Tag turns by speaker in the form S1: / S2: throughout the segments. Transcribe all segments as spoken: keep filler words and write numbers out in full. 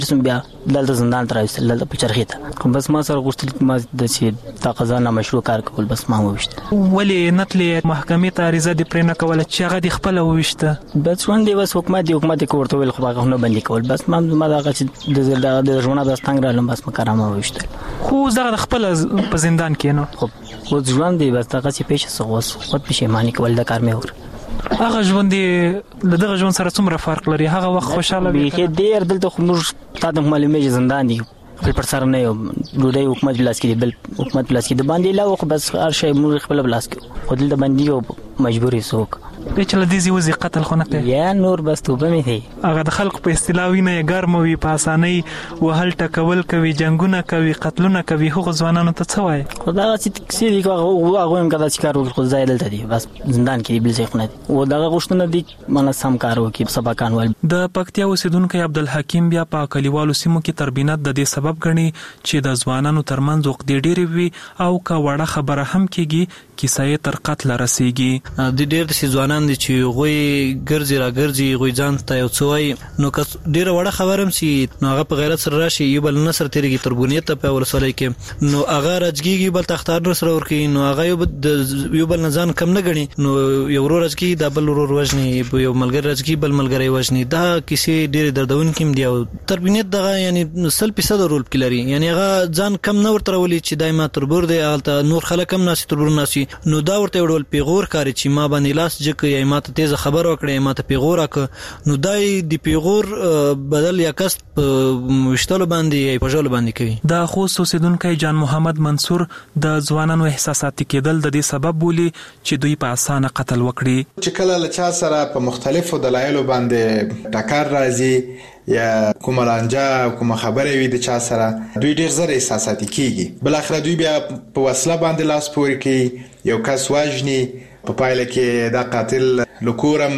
S1: سم بیا دلته زندان تر راوستل دلته په چرخې ته بس ما سره غوښتل ما د چې د قضا نه مشروع کار کول بس ما وویشت.
S2: ولې نتلې محکمې ته عریضه دې پرې نه کوله چې هغه دې خپله وویشته؟
S1: بس ژوند دی بس حکومت دی حکومت یې ورته ویل خو هغه نه بندي کول بس ما ما دغه چې د د ژوند د ستنګ رالم بس ما کرامه وویشتل.
S2: خو دغه خپله په زندان کې نو
S1: خو اوس ژوند دی بس دغه چې پیښه څه اوس خود پښیماني کول د کار مې وکړ.
S2: هغه ژوند د دغه ژوند سره څومره فرق لري؟ هغه وخت خوشاله وي
S1: کې ډېر دلته خو موږ تا د معلومې زندان دی خپل پر سره نه یو دوی حکومت بلاس کې بل حکومت بلاس کې د باندې لا خو بس هر شی موږ خپل بلاس کې خو دلته باندې یو مجبورې سوک
S2: د چل دې زی وزي قتل خو نه کوي
S1: یا نور بس توبه مې دی.
S2: هغه د خلکو په استلاوی نه ګرم وي په اسانۍ وهل ټکول کوي جنگونه کوي قتلونه کوي. هغه ځوانانو ته څه وایي؟
S1: خدای چې تکسیر دی هغه هغه هم کدا چې کار وکړي خو ځای دلته دی بس زندان کې بل ځای خو نه دی او دغه غوښتنه دی مانه سم کار وکړي سبقان ول.
S2: د پکتیا اوسیدونکو عبدالحکیم بیا په کلیوالو سیمو کې تربینت د دې سبب غني چې د ځوانانو ترمنځ وقت ډېری وي او کا وړه خبره هم کیږي کیسه تر قتل رسیږي.
S3: د ډېر د ځوانان دي چې غوي ګرځي را ګرځي غوي ځان ته یو څوي نو که ډېر وړه خبرم سي نو هغه په غیرت سره راشي یو بل نصر تیریږي تربونیت ته په ورسولای کې نو هغه راځګي بل تختار نو سره ورکی نو هغه یو بل نزان کم نه غني نو یو ورور راځګي د بل ورور وژني یو ملګری راځګي بل ملګری وژني. دا کیسه ډېر دردون کېم دی او تربونیت دغه یعنی سل فیصد رول پلري یعنی هغه ځان کم نه ورته ولي چې دایمه تربور دی الته نور خلک هم ناسي تربور ناسي نو دا ورته وړول پیغور کاری چې ما باندې لاس جکه یا ماته تیز خبر وکړي ماته پیغور وکړه نو دای دی پیغور بدل یا کس مشتل باندې په ژوند باندې کوي.
S2: دا خو اوسیدونکو جان محمد منصور د ځوانانو احساساتي کېدل د دې سبب بولی چې دوی په اسانه قتل وکړي.
S4: چې کله له چا سره په مختلفو دلایلو باندې ټکر راځي یا کومه لانجه کومه خبره وي د چا سره دوی ډیر زر احساساتي کیږي بل اخر دوی بیا په وسله باندې لاس پوري کوي یو کس واجني په پایله کې دا قاتل لکورم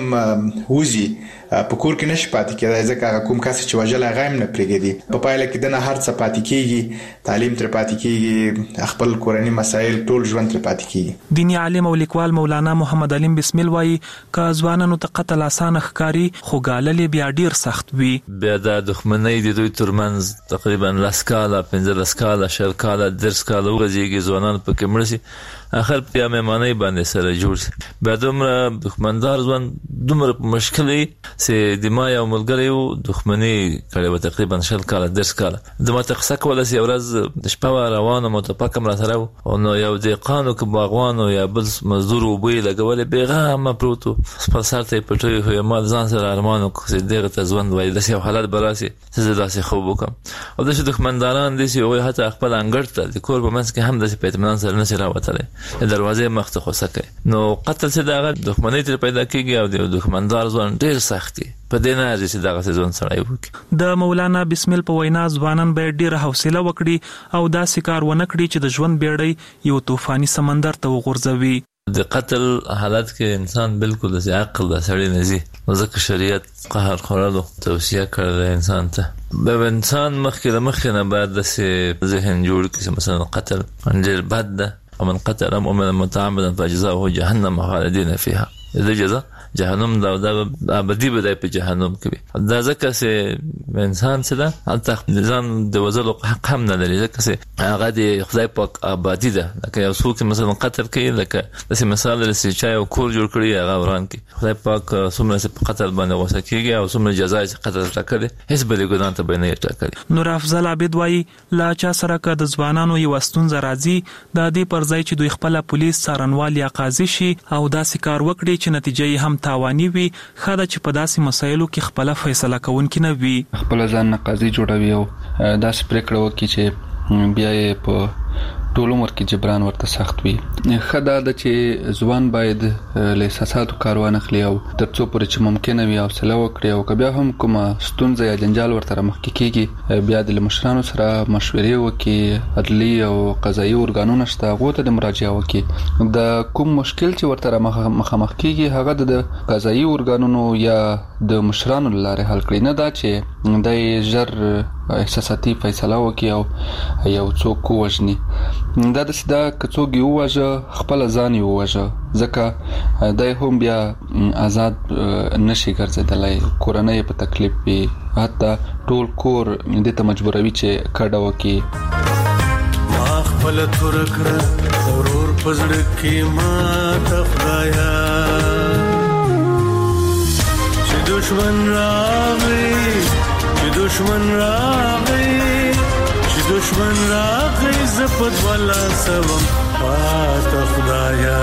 S4: وزي په کور کې نشي پاتې کېدای ځکه کوم کس چې وجل غیم نه پرېږدي په پایله کې دنه هر څه پاتې کیږي تعلیم تر پاتې کیږي خپل کورنۍ مسایل ټول ژوند تر پاتې کیږي.
S2: دینی عالم او لیکوال مولانا محمد علیم بسم الله وایي ک ځوانانو ته قتل آسان ښکاری خو ګاللې بیا ډیر سخت وي.
S5: بیا د دښمنۍ د دوی ترمنځ تقریبا لاس کاله پنځه کاله شل کاله درس کاله ورځيږي ځوانان په کې مړ شي اخر بیا مېمانۍ باندې سره جوړ شي. بیا دومره دښمندار ځوان دومره مشکلې چې د ما یو ملګری و دښمنۍ کړې و تقریبا شل کاله درس کاله د ما ته قصه کوله چې ورځ د شپه روانه متفقم را سره و نو یو دهقانو که باغوانو یا بل مزدور وبوی لګولې بېغمه پروتو خپل سر ته یې پټوي خو یې ما ځان سره ارمان وکړ چې دغه ته ژوند وایي داسې یو حالت به راسي چې زه داسې خوب وکړم او داسې دښمنداران دي چې هغوی حتی خپل انګړ ته د کور په منځ کې هم داسې په اطمینان سره نشي راوتلی د دروازې مخ ته خوسه کوي نو قتل چې د هغه دښمنۍ ترې پیدا کېږي او د دښمندار ژوند ډېر سخت دی په دې نه ارزي چې دغه ژوند سړی وکړي. د
S2: مولانا بسم الله په وینا ځوانان باید ډېره حوصله وکړي او داسې کار ونه کړي چې د ژوند بیړۍ یو طوفاني سمندر ته وغورځوي.
S5: د قتل حالت کې انسان بالکل د عقل د سړی نه ځي نو ځکه شریعت قهر خوړلو توصیه کړې انسان ته به انسان مخکې د مخکې نه باید داسې ذهن جوړ کړي چې مثلا قتل ډېر بد ده ومن قتل مؤمنا متعمدا فجزاؤه جهنم خالدين فيها د جزا جهنم دا د ابدي بدای په جهنم کې دا ځکه چې انسان څه ده حتی ځان د وزلو حق هم نه لري ځکه چې هغه د خدای پاک آبادی ده لکه یو څوک مثلا قتل کوي لکه داسې مثال لري چې چا یو کور جوړ کړي هغه وران کړي خدای پاک څومره چې په قتل باندې غوسه کېږي او څومره جزا چې قتل ټاکلي هیڅ بلې ګناه ته به نه ټاکلي.
S2: نور افضل عابد وایي لا چا سره که د ځوانانو یو ستونزه راځي د دې پر ځای چې دوی خپل پولیس څارنوال یا قاضي شي او داسې کار وکړي چې نتیجه یې هم تاواني وي خاله چې په داسې مسایلو کې خپل فیصله کوونکی نه وي
S6: خپل ځان قاضي جوړوي او داسې پریکړه وکړي چې بیا یې په ټول عمر کې جبران ورته سخت وي. خدا د چې ځوان باید له احساساتو کار وانخلي او ترڅو پورې چې ممکنه وي حوصله وکړي او که بیا هم کومه ستونزه یا جنجال ورته مخکې کېږي بیا د مشرانو سره مشورې وکړي عدلي او قضایي ارګانونه شته هغو ته د مراجعه وکړي د کوم مشکل چې ورته مخامخ کېږي هغه د قضایي ارګانونو یا د مشرانو له لارې حل کړي نه دا چې د ژر احساساتي فیصله وکړي او یو څوک ووژني دا د سدا کڅوګي وواژه خپل ځان یې وواژه ځکه دای هم بیا آزاد نشي ګرځیدلای کورنۍ په تکلیف وي حتی ټول کور دې ته مجبوروي چې کډه وکي
S7: ما خپل تور کړ ضرور پزړ کې ما تخلایا چې دشمن راغی چې دشمن راغی چې دشمن راغی زپد ولا سوم پات خدایا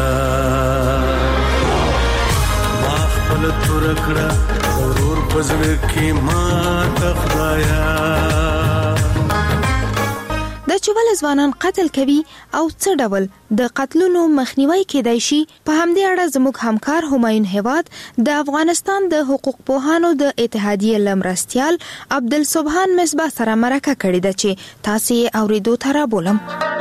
S7: ما خپل تور کړ ضرور پزړ کې ما تخلایا
S8: د چوبل ځوانان قتل کوي او څه ډول د قتلونو مخنیوي کېدای شي په همدې اړه زموږ همکار همایون هیواد د افغانستان د حقوق پوهانو د اتحادیې لمرستيال عبدالسبحان مصباح سره مرکه کړې ده چې تاسو یې اوریدو ته را بولم.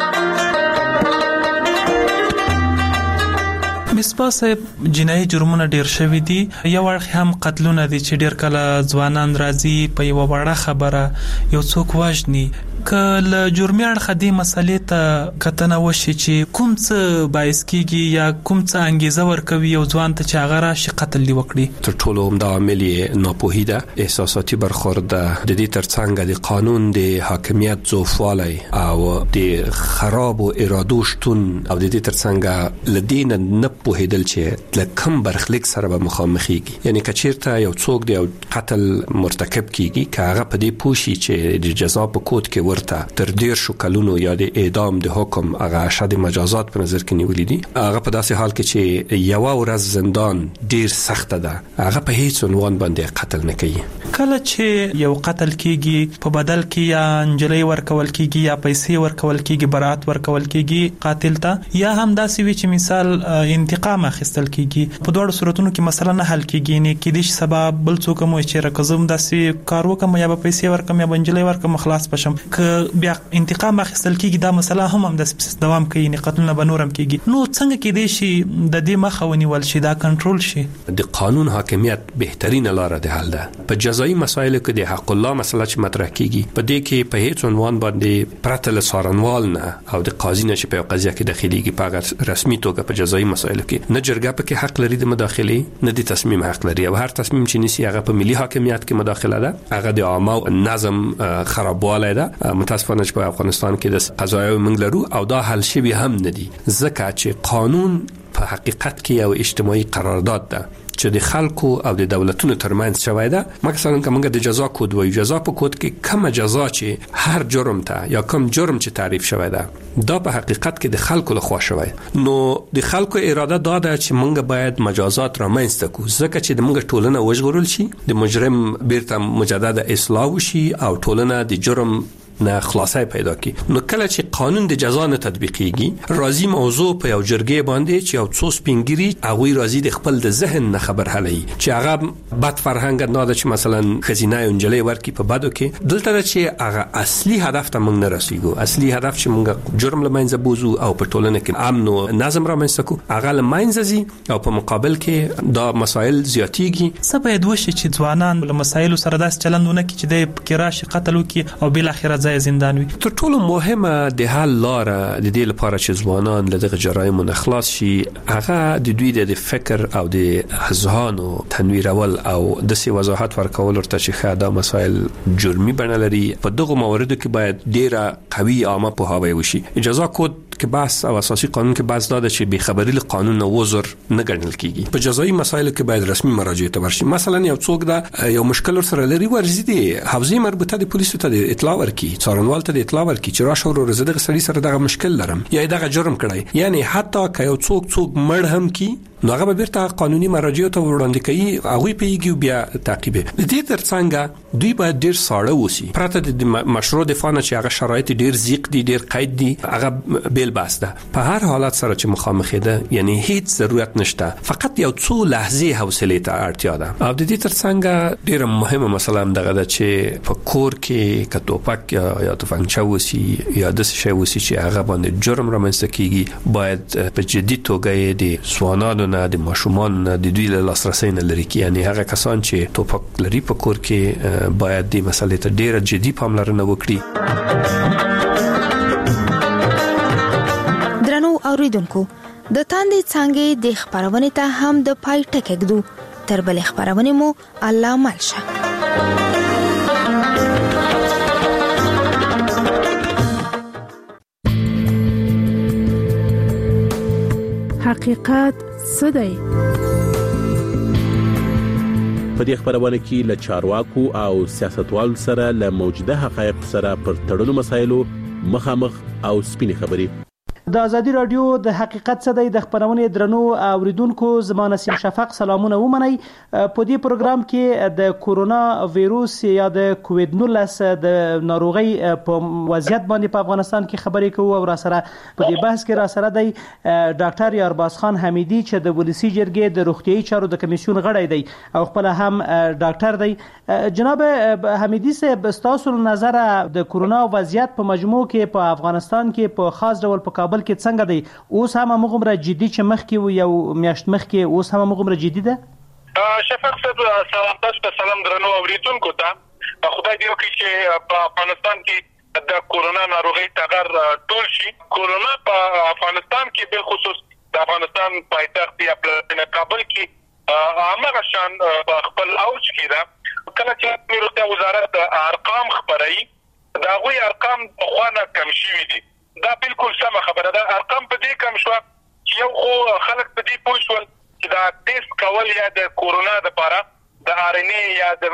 S2: مصباح صاحب جنایي جرمونه ډیر شوي دي یو اړخ هم قتلونه دي چې ډیر کله ځوانان راځي په یو وړه خبره یو څوک وژني کله جرمي اړخ دې مسلې ته کتنه وشي چې کوم څه باعث کیږي یا کوم څه انګیزه ورکوي یو ځوان ته چې هغه راشي قتل دی وکړي
S9: تر ټولو هم د عامل ناپوهي ده احساساتي برخورد ده د دې ترڅنګ د قانون د حاکمیت ضعفوالی او د خراب او ارادو شتون او د دې ترڅنګ لدین نه پوهیدل چې لکم برخلیک سره به مخامخيږي یعنی کچیرته یو څوک دی قتل مرتکب کیږي که هغه په دې پوښي چې د جزا په کود کې ورته تر ډیر شو کلونو یا د اعدام د حکم هغه شد مجازات په نظر کې نیولې دي هغه په داسې حال کې چې یو ورځ زندان ډیر سخت ده هغه په هیڅ عنوان باندې قتل نه کوي
S2: کله چې یو قتل کیږي په بدل کې یا انجلۍ ورکول کیږي یا پیسې ورکول کیږي برات ورکول کیږي قاتل ته یا هم داسې وي چې مثال انتقام اخیستل کیږي په دوه صورتونو کې مثلا نه حل کیږي نه کې د سبب بل څوک مو چې رقم داسې کار وکم یا پیسې ورکم یا انجلۍ ورکم خلاص پشم که بیا انتقام اخیستل کیږي دا مسله هم هم د دوام کوي نه قتلونه بنورم کیږي نو څنګه کې دی شي د دې مخه ونیول شي دا کنټرول شي
S9: د قانون حاکمیت بهترینه لار ده حل ده په جزایي مسایلو کې د حق الله مسله چې مطرح کیږي په دې کې په هیڅ عنوان باندې پرته له څارنوال نه او د قاضي نه چې په قضیه کې داخليږي په رسمي توګه په جزایي مسایلو کې نه جرګه په کې حق لري د مداخله نه د تصمیم حق لري او هر تصمیم چې نسی هغه په ملي حاکمیت کې مداخله ده هغه د عامه نظم خرابوالی ده متاسفانه چې په افغانستان کې د قضایي موږ لرو او دا حل شوی هم نه دي ځکه چې قانون په حقیقت کې یو اجتماعي قرارداد ده چې د خلکو او د دولتونو ترمنځ شوی ده مثلا کومه د جزا کود وایي جزا په کود کې کومه جزا چې هر جرم ته یا کوم جرم چې تعریف شوی ده دا په حقیقت کې د خلکو لخوا شوی نو د خلکو اراده دا ده چې موږ باید مجازات رامنځته کو ځکه چې د موږ ټولنه وژغورل شي د مجرم بیرته مجدد اصلاح وشي او ټولنه د جرم نه خلاصای پیدا کی نو کله چې قانون د جزا نه تطبیقیږي راضی موضوع په یو جرګې باندې چې یو څو سپینګری هغه راضی د خپل د ذهن نه خبر هلي چې هغه بد فرهنګ نه ده چې مثلا خزینه انجلې ورکی په بدو کې دلته چې هغه اصلي هدف ته موږ نه رسیدو اصلي هدف چې موږ جرم لمنځه بوزو او په ټولنه کې امن او نظم رامنځته کو هغه لمنځه زی او په مقابل کې دا مسائل زیاتیږي
S2: څه باید وشي چې ځوانان له مسایلو سره داس چلندونه کې چې د کراش قتل وکي او بل اخر زندان وي
S9: تر ټولو مهمه د حل لار د دې لپاره چې ځوانان له دغه جرایم نه خلاص شي هغه د دوی د فکر او د اذهان تنویرول او د سی وضاحت ورکول ورته چې خاطر مسائل جرمي بڼه لري په دغه مواردو کې باید ډیره قوي عامه پوهاوی وشي اجازه کود کې بحث او اساسي قانون کې بحث دا چې بې خبري له قانون نه وزر نه ګڼل کیږي په جزایي مسایلو کې باید رسمي مراجعه ته ورشي مثلا یو څوک دا یو مشکل سره لري ورزي دي حوزه مربوطه د پولیسو ته اطلاع ورکړي څارنوال ته اطلاع ورکړي چې راشه ورو زدهغه سړي سره دغه مشکل لرم یا دغه جرم کړی یعنی حتی که یو څوک څوک مړ هم کی نو هغه بیرته قانوني مراجعه ته وړاندې کوي هغه پیږي بیا تعقیب د دې ترڅنګ دوی باید ډیر ساړه وسی پرته د مشروع دفاع نه چې هغه شرایط ډیر زیق دي ډیر قید دي هغه بیل باسته په هر حالت سره چې مخامخ ده یعنی هیڅ ضرورت نشته فقط یو څو لحظه حوصله ته اړتیا ده او د دې ترڅنګ ډیر مهمه مسله هم دغه ده چې په کور کې کټوپک یا یا تفنګچا وسی یا د شی وسی چې هغه باندې جرم رامنځته کیږي باید په جدي توګه د سوانانو نه د ماشومان د دوی له لاسرسي نه لري کی یعنی هغه کسان چې توپک لري په کور کې باید د مسلې ته ډیره جدي پاملرنه وکړي
S8: اوریدونکو د تاندې څنګه د خبرونه ته هم د پای ټکګدو تر بل خبرونه مو الله مالشه.
S10: حقیقت څه دی؟
S11: په دې خبرونه کې له چارواکو او سیاستوالو سره له موجوده حقایق سره پر تړلو مسایلو مخامخ او سپینې خبرې.
S12: د ازادي رادیو د حقیقت څه دی د خبرونه درنو اوریدونکو زمانه سیم شفق سلامونه ومني. په دې پروګرام کې د کورونا وایروس یا د کووید نولس د ناروغي په وضعیت باندې په افغانستان کې خبرې کوو او را سره په دې بحث کې را سره دی ډاکټر یارباز خان حمیدي چې د ولسی جرګې د روغتيایي چارو د کمیسیون غړی دی او خپل هم ډاکټر دی. جناب حمیدي صاحب تاسو نظر د کورونا وضعیت په مجموع کې په افغانستان کې په خاص ډول په کابل کې څنګه دی؟ اوس هم مغمره جدي چې مخ کې یو میاشت مخ کې اوس هم مغمره جدي ده؟
S13: شفق صاحب سلام تاسو سلام درنو اوریدونکو ته. خدای دې وکړي چې په افغانستان کې د کورونا ناروغي ټغر ټول شي. کورونا په افغانستان کې به خصوص د افغانستان پایتخت یا پلان کابل کې هغه شان په خپل اوج کې ده. کله چې روغتیا وزارت ارقام خبري دا غوي ارقام په خوانه کم شوي دي. دا بالکل سمه خبره ده. ارقام په دې کم شو چې یو خو خلک په دې پوه شول چې دا ټیسټ کول یا د کورونا لپاره د ار ان اي یا د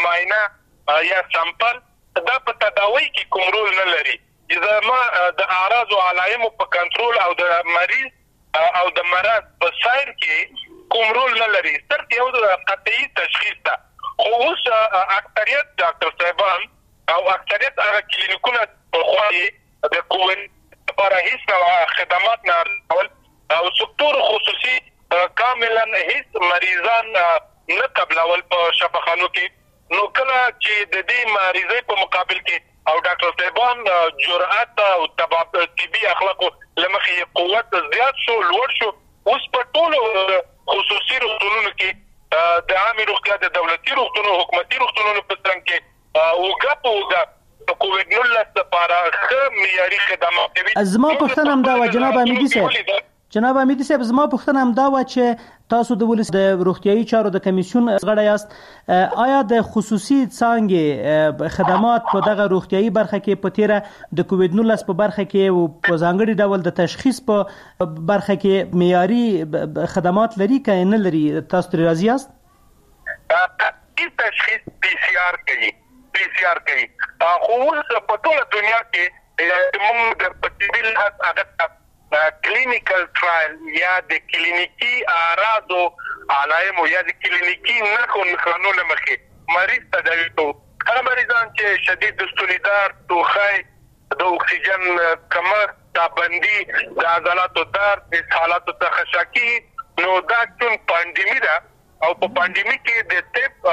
S13: معاینه یا سامپل دا په تداوی کې کوم رول نه لري. اذا ما د اعراض او علائم په کنټرول او د مریض او د مرض په سایر کې کوم رول نه لري. صرف یو د قطعي تشخیص ده. خو اوس اکثریت ډاکټر صاحبان او اکثریت هغه کلینیکونه په خواهی د کووید لپاره هیڅ خدمات نه ورکول او سکتور خصوصي کاملا هیڅ مریضان نه قبلول په شفاخانو کې. نو کله چې د دې مریضۍ په مقابل کې او ډاکټر صاحبان جرأت او طبي اخلاق لمخې قوت زیات شو لوړ شو. اوس په ټولو خصوصي روغتونونو کې د عامه روغتیا د دولتي روغتونونو حکومتي روغتونونو په څنګ کې اوګه په اوګه د کووید نولس لپاره ښه معیاري خدمات کوي.
S12: زما پوښتنه هم دا و جناب حمیدي صاحب جناب حمیدي صاحب زما پوښتنه هم دا و چې تاسو د ولس د روغتيایي چارو د کمیسیون غړی یاست. آیا د خصوصي څانګې خدمات په دغه روغتيایي برخه کې په تیره د کووید نولس په برخه کې او په ځانګړي ډول د تشخیص په برخه کې معیاري خدمات لري که نه لري؟ تاسو تر راضي یاست؟
S13: د تشخیص پی سی آر کوي پی سی آر کوي خو اوس په ټوله دنیا کې موږ د پټیبل هغه کلینیکل ټرایل یا د کلینیکی اعراض او علائم یا د کلینیکی نښو نښانو لمخې مریض تداوي کوو. هغه مریضان چې شدید ستونیدار، ټوخی، د اکسیجن کمښت، تابندي، د عضلاتو درد، د حالاتو تخشاکی، نو دا چون پاندیمی ده او په پاندیمی کې د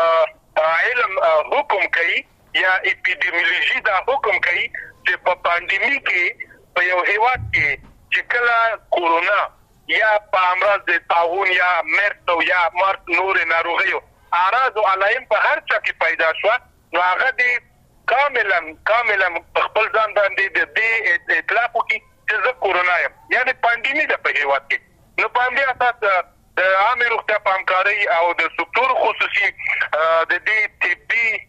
S13: طب علم حکم کوي یا اپیډیمیولوژي دا حکم کوي چې په پاندیمی کې په یو هیواد کې چې کله کورونا یا په امراض د طاعون یا مرض او یا مرض نور ناروغیو اعراض او علائم په هر چا کې پیدا شو نو هغه دې کاملا کاملا خپل ځان باندې د دې اطلاق وکړي چې زه کورونا یم یعنی پاندیمی ده په هیواد کې. نو په همدې اساس د عامه روغتیا په همکارۍ او د سکتور خصوصي د دې طبي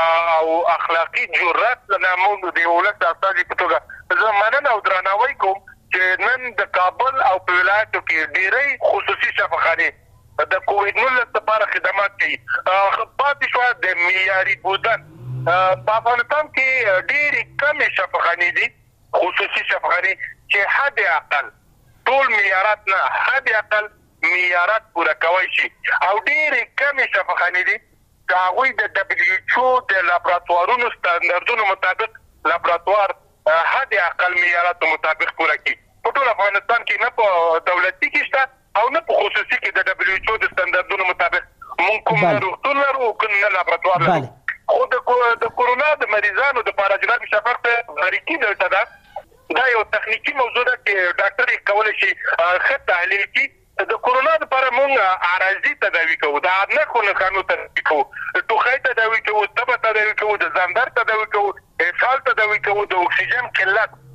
S13: او اخلاقی جرأت نه موږ د ولادت استازي په توګه زه مننه او درناوی کوم چې نن د کابل او په ولایتو کې ډېری خصوصي شفاخانې د کووید نولس لپاره خدمات کوي. پاتې شو د معیاري بودن په افغانستان کې ډېرې کمې شفاخانې دي خصوصي شفاخانې چې حد اقل ټول معیارات نه حد اقل معیارات پوره کوي شي او ډېرې کمې شفاخانې دي چې هغوی د دبلیو ایچ او د لابراتوارونو ستاندردونو مطابق لابراتوار حد اقل معیاراتو مطابق پوره کوي. په ټول افغانستان کې نه په دولتي کې شته او نه په خصوصي کې د دبلیو ایچ او د ستاندردونو مطابق مونږ کوم روغتون لرو او کوم نه لابراتوار لرو. خو د کورونا د مریضانو د لپاره جناب شفق غریقي دلته ده دا یو تخنیکی موضوع ده چې ډاکټر یې کولی شي ښه تحلیل کړي. د کورونا لپاره مونږ عارضي تداوي کوو، د نښو نښانو تداوي کوو، د ټوخی تداوي کوو، تبه تداوي کوو، د ځاندر تداوي کوو، اسهال تداوي کوو، د اکسیجن قلت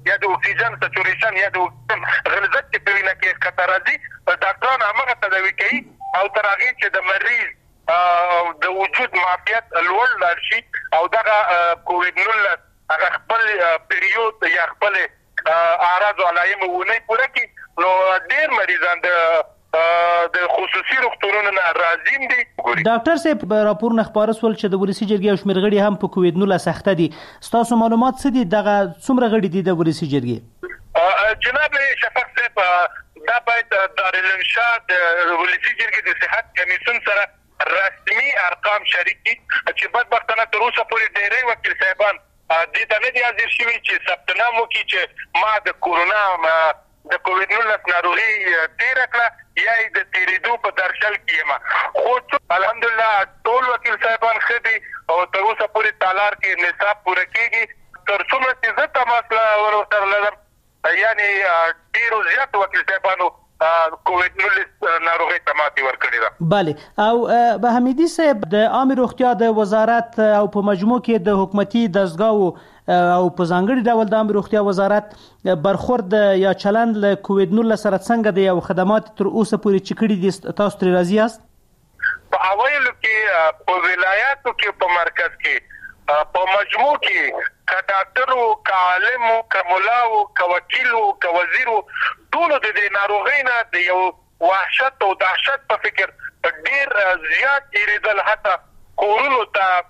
S13: یا د اکسیجن سچوریشن یا د اکسیجن غلظت چې په وینه کې ښکته راځي ډاکټران هغه تداوي کوي او تر هغې چې د مریض د وجود معافیت لوړ لاړ شي او دغه کووډ نولس هغه خپل پیریود یا خپل اعراض او علایم ونه پوره کړي نو ډېر مریضان د د خصوصي روغتونونو نه راځي دي.
S12: ډاکټر صاحب راپورونه خبره سول چې د ولسی جرګې او شمېر غړي هم په کووډ نولس اخته دي. ستاسو معلومات څه دي؟ دغه څومره غړي دي د ولسی جرګې؟
S13: جناب شفق صاحب دا باید دارالانشاء د ولسی جرګې د صحت کمیسیون سره رسمي ارقام شریک کړي چې بدبختانه تر اوسه پورې ډېری وکیل صاحبان دې ته نه دي حاضر شوي چې ثبت نام وکړي چې ما د کورونا د کووډ نولس ناروغي تېره کړه یا یې د تېرېدو په درشل کې یم. خو الحمدلله ټول وکیل صاحبان ښه دي او تر اوسه پورې تالار کې نصاب پوره کېږي. تر څومره چې زه تماس ورسره لرم یعنې ډېرو زیاتو وکیل صاحبانو کووډ نولس ناروغي ته ماتې ورکړې ده.
S12: بله او به حمیدي صاحب د عامې روغتیا د وزارت او په مجموع کې د حکومتي دستګاو او په ځانګړي ډول د عامې روغتیا وزارت برخورد یا چلند له کووډ نولس سره څنګه دی او خدمات تر اوسه پورې چې کړي دي تاسو ترې راضي یاست؟
S13: په اوایلو کې په ولایاتو کې په مرکز کې په مجموع کې که ډاکټر و که عالم و که ملا و که وکیل و که وزیر و ټولو د دې ناروغۍ نه د یو وحشت او دهشت په فکر ډېر زیات تېرېدل حتی کورونو ته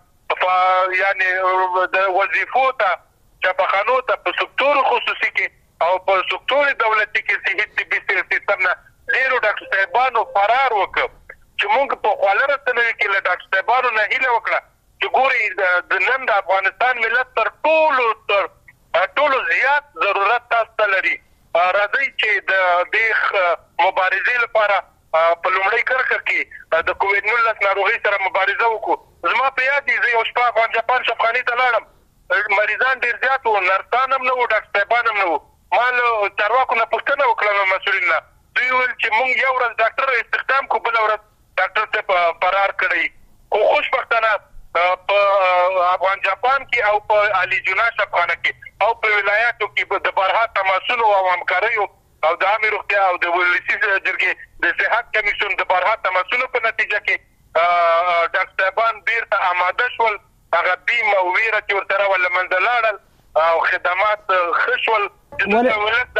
S13: یعنې د وظیفو ته چاپخانو ته په سکتور خصوصي کې او په سکتور دولتي کې صحي طبي سیستم نه ډېرو ډاکټر صاحبانو فرار وکړ چې موږ په خواله رسنیو کې له ډاکټر صاحبانو نه هیله وکړه چې ګورئ د نن د افغانستان ملت تر ټولو تر ټولو زیات ضرورت تاسو ته لري. راځئ چې د دې مبارزې لپاره په لومړۍ کرښه کې د کووډ نولس ناروغۍ سره مبارزه وکړو. زما په یاد دي زه یو شپه افغان جاپان شفخانې ته لاړم، مریضان ډېر زیات وو، نرسان هم نه وو، ډاکټر صاحبان هم نه وو. ما له چارواکو نه پوښتنه وکړه له مسؤلین نه، دوی وویل چې موږ یو ورځ ډاکټر استخدام کړو، بله ورځ ډاکټر صاحب فرار کړی. خو خوشبختانه په افغان جاپان کې او په علي جونا شفخانه کې او په ولایاتو کې د بارها تماسونو او همکاریو او د عامې روغتیا او د ولسي جرګې د صحت کمیسیون د بارها تماسونو په نتیجه کې ډاکټر صاحبان بیرته آماده شول، هغه بیم او ویره چې ورسره ول له منځه لاړل او خدمات ښه شول. ولې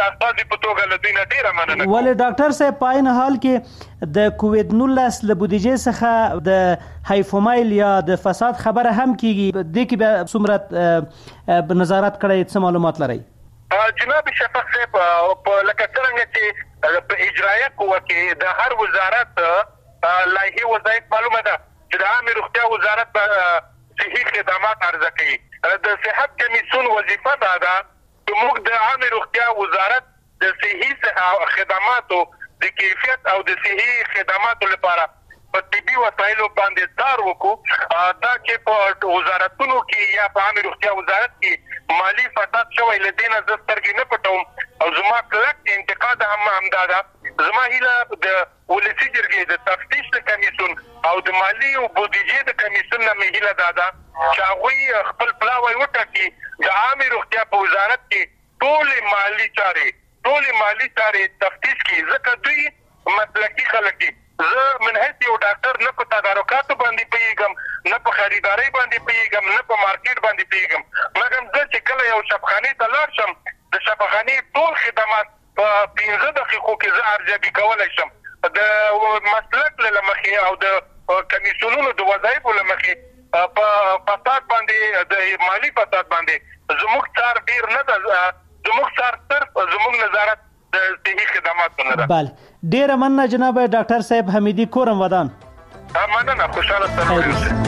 S12: ډاکټر صاحب په عین حال کې د کووډ نولس له بودیجې څخه د هایفومایل یا د فساد خبره هم کیږي، دې کې به څومره نظارت کړی څه معلومات لرئ؟
S13: جناب شفق صاحب په لکه څرنګه چې په اجرایه قوه کې د هر وزارت لایحې وظایف معلومه ده چې د عامې روغتیا وزارت به صحي خدمات عرضه کوي. د صحت کمیسیون وظیفه دا ده چې موږ د عامې روغتیا وزارت د صحي خدماتو د کیفیت او د صحي خدماتو لپاره په طبي وسایلو باندې کار وکړو. دا چې په وزارتونو کې یا په عامې روغتیا وزارت کې مالي فساد شوی له دې نه زه سترګې نه پټوم او زما کلک انتقاد هم همدا ده. زما هیله د ولسي جرګې د تفتیش د کمیسیون او د مالي او بودیجې د کمیسیون نه مې هیله دا ده چې هغوی خپل پلاوی وټاکي د عامې روغتیا په وزارت کې ټولې مالي چارې ټولې مالي چارې تفتیش کړي، ځکه دوی مسلکي خلک دي. زه من حیث یو ډاکټر نه په تدارکاتو باندې پوهېږم، نه په خریدارۍ باندې پوهېږم، نه په مارکیټ باندې پوهېږم، مګر زه چې کله یو شفخانې ته لاړ شم د شفخانې ټول خدمات په پنځه دقیقو کې زه ارزیابي کولی شم. د مسلک له مخې او د کمیسیونونو د وظایفو له مخې په فساد باندې د مالي فساد باندې زموږ څار ډېر نه ده، زموږ څار صرف زموږ نظارت د صحي خدماتو نه ده.
S12: بله، ډېره مننه جناب ډاکټر صاحب حمیدي، کورم ودان.
S13: مننه، خوشحاله سره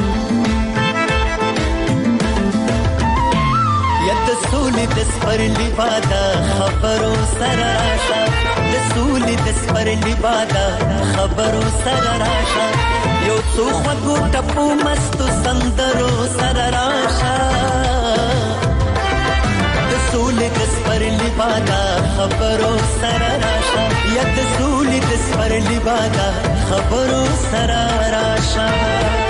S10: یا د سولې د سپرلي باده خبرو سره راشه، د سولې د سپرلي باده خبرو سره راشه، یو څو خوږو ټپو مستو سندرو سره راشه، د سولې د سپرلي باده خبرو سره راشه، یا د سولې د سپرلي باده خبرو سره راشه.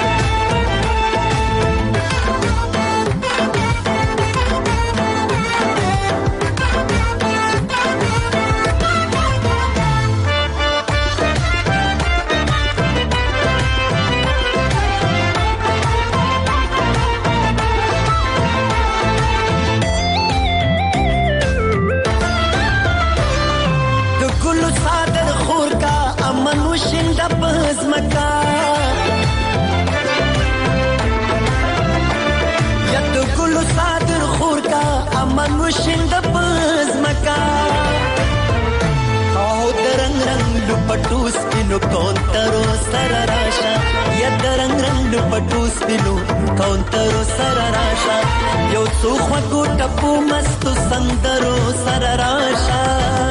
S10: د پزمکا یا د ګلو صادر خور کا امن وشین د پزمکا او درنګ رنگ لپټو سپینو کونترو سر راشا یا درنګ رنگ لپټو سپینو کونترو سر راشا یو څو خو ټپو مستو سندرو سر راشا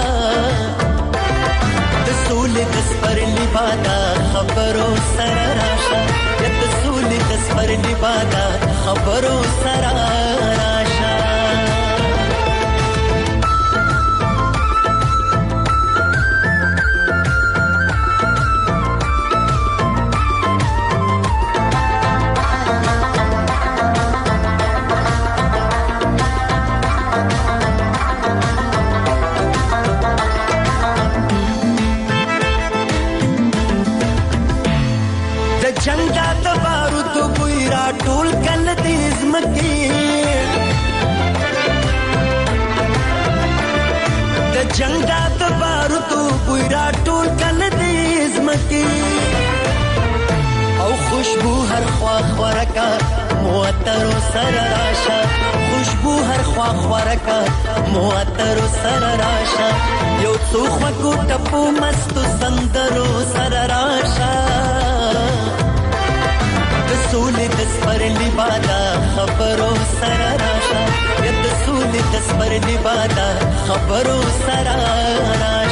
S10: د سولې د سپرلی بادا خبرو سر راشا یا د سولې د سپرلی بادا خبرو سر راشا جنگا د بارود بوی را ټول کله دې زمکی د جنگا د بارود بوی را ټول کله دې زمکی او خوشبو هر خوا خورکا موتر سر راشا خوشبو هر خوا خورکا موتر سر راشا یو څو خو ټپو مستو سندرو سر راشا د سولې د سپرلی بادا خبرو سر راشا یا د سولې د سپرلی بادا خبرو سر راشا